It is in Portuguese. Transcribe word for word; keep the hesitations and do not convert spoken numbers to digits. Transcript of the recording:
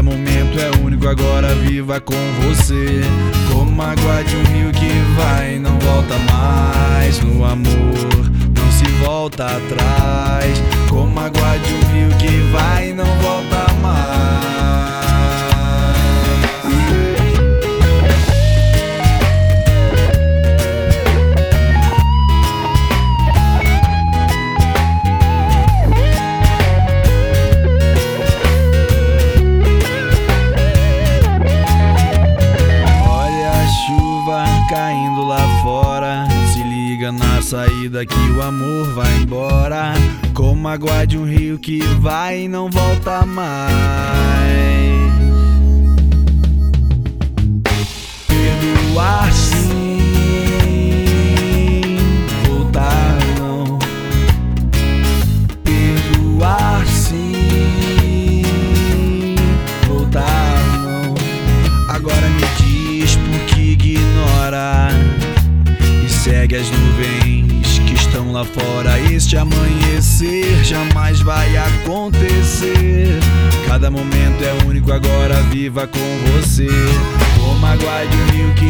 momento é único, agora viva com você. Como água de um rio que vai e não volta mais. No amor não se volta atrás. Como água de um rio que vai e não volta mais. Caindo lá fora, se liga na saída que o amor vai embora. Como água de um rio que vai e não volta mais. Perdoar sim, voltar não. Perdoar sim, voltar não. Agora me diz por que ignora e segue as nuvens que estão lá fora. Este amanhecer jamais vai acontecer. Cada momento é único, agora viva com você. Como água de um rio que